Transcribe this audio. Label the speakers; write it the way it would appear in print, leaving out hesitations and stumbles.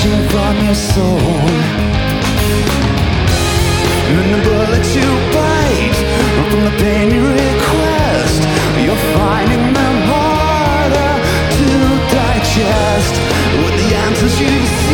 Speaker 1: emerging from your soul. And the bullets you bite from the pain you request, you're finding them harder to digest with the answers you